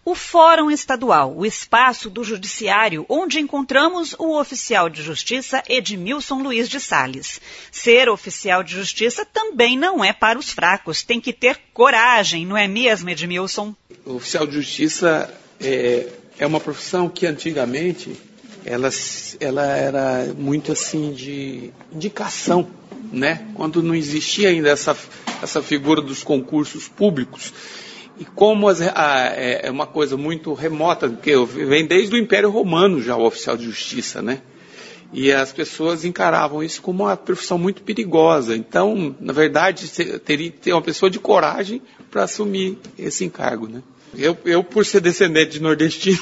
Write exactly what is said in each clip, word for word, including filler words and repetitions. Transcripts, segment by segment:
O Fórum Estadual, o espaço do Judiciário, onde encontramos o oficial de justiça Edmilson Luiz de Sales. Ser oficial de justiça também não é para os fracos, tem que ter coragem, não é mesmo, Edmilson? O oficial de justiça é, é uma profissão que antigamente ela, ela era muito assim de indicação, né? Quando não existia ainda essa, essa figura dos concursos públicos. E como as, a, é uma coisa muito remota, porque vem desde o Império Romano já o oficial de justiça, né? E as pessoas encaravam isso como uma profissão muito perigosa. Então, na verdade, teria que ter uma pessoa de coragem para assumir esse encargo, né? Eu, eu, por ser descendente de nordestino,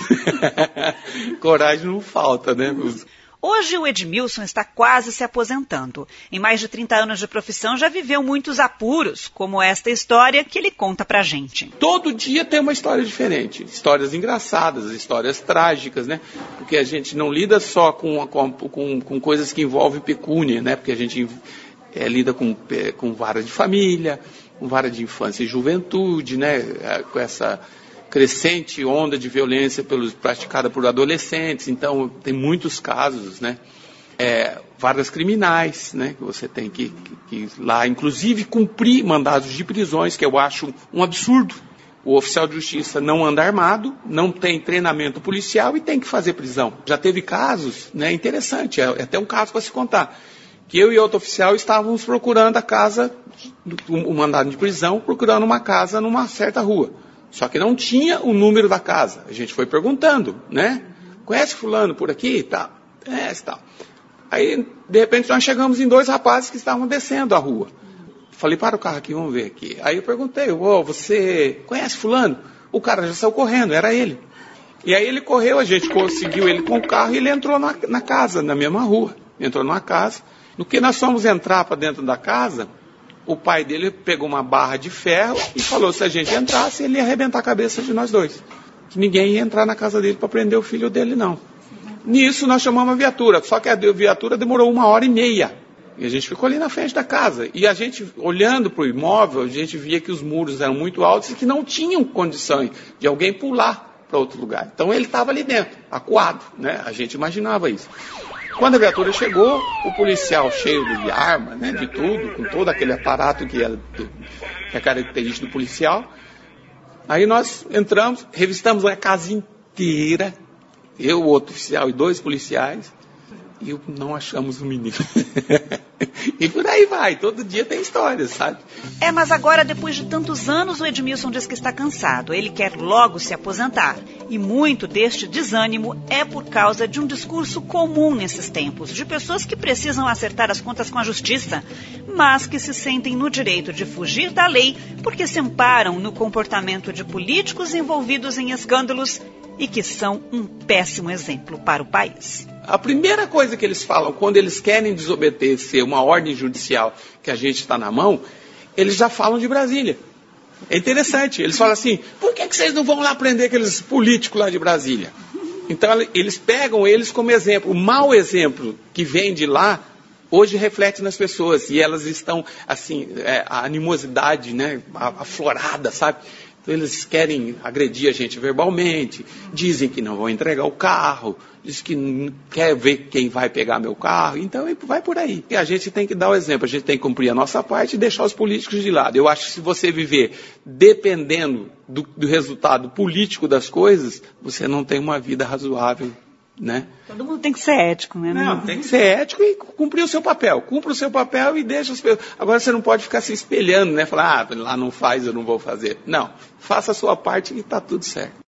coragem não falta, né? Hoje o Edmilson está quase se aposentando. Em mais de trinta anos de profissão já viveu muitos apuros, como essa história que ele conta pra gente. Todo dia tem uma história diferente. Histórias engraçadas, histórias trágicas, né? Porque a gente não lida só com, com, com, com coisas que envolvem pecúnia, né? Porque a gente é, lida com, com vara de família, com vara de infância e juventude, né? Com essa crescente onda de violência pelos, praticada por adolescentes. Então, tem muitos casos, né? É, varas criminais, né? Que você tem que, que, que lá, inclusive, cumprir mandados de prisões, que eu acho um absurdo. O oficial de justiça não anda armado, não tem treinamento policial e tem que fazer prisão. Já teve casos, né? Interessante, é, é até um caso para se contar, que eu e outro oficial estávamos procurando a casa, o um, um mandado de prisão, procurando uma casa numa certa rua. Só que não tinha o número da casa. A gente foi perguntando, né? Conhece fulano por aqui? Tá. Conhece, tal. Aí, de repente, nós chegamos em dois rapazes que estavam descendo a rua. Falei, para o carro aqui, vamos ver aqui. Aí eu perguntei, oh, você conhece fulano? O cara já saiu correndo, era ele. E aí ele correu, a gente conseguiu ele com o carro e ele entrou na, na casa, na mesma rua. Entrou numa casa. No que nós fomos entrar para dentro da casa, o pai dele pegou uma barra de ferro e falou se a gente entrasse, ele ia arrebentar a cabeça de nós dois. Que ninguém ia entrar na casa dele para prender o filho dele, não. Nisso nós chamamos a viatura, só que a viatura demorou uma hora e meia. E a gente ficou ali na frente da casa. E a gente, olhando para o imóvel, a gente via que os muros eram muito altos e que não tinham condições de alguém pular para outro lugar. Então ele estava ali dentro, acuado, né? A gente imaginava isso. Quando a viatura chegou, o policial cheio de arma, né, de tudo, com todo aquele aparato que é, que é característico do policial, aí nós entramos, revistamos a casa inteira, eu, o outro oficial e dois policiais, e não achamos o menino. E por aí vai, todo dia tem história, sabe? É, mas agora, depois de tantos anos, o Edmilson diz que está cansado. Ele quer logo se aposentar. E muito deste desânimo é por causa de um discurso comum nesses tempos, de pessoas que precisam acertar as contas com a justiça, mas que se sentem no direito de fugir da lei porque se amparam no comportamento de políticos envolvidos em escândalos e que são um péssimo exemplo para o país. A primeira coisa que eles falam quando eles querem desobedecer uma ordem judicial que a gente está na mão, eles já falam de Brasília. É interessante, eles falam assim, por que, que vocês não vão lá prender aqueles políticos lá de Brasília? Então eles pegam eles como exemplo. O mau exemplo que vem de lá, hoje reflete nas pessoas. E elas estão, assim, é, a animosidade, né, aflorada, sabe? Então eles querem agredir a gente verbalmente, dizem que não vão entregar o carro, dizem que não quer ver quem vai pegar meu carro, então vai por aí. E a gente tem que dar o exemplo, a gente tem que cumprir a nossa parte e deixar os políticos de lado. Eu acho que se você viver dependendo do, do resultado político das coisas, você não tem uma vida razoável, né? Todo mundo tem que ser ético, né? Não, tem que ser ético e cumprir o seu papel. Cumpra o seu papel e deixa os... Agora você não pode ficar se espelhando, né? Falar, ah, lá não faz, eu não vou fazer. Não, faça a sua parte e está tudo certo.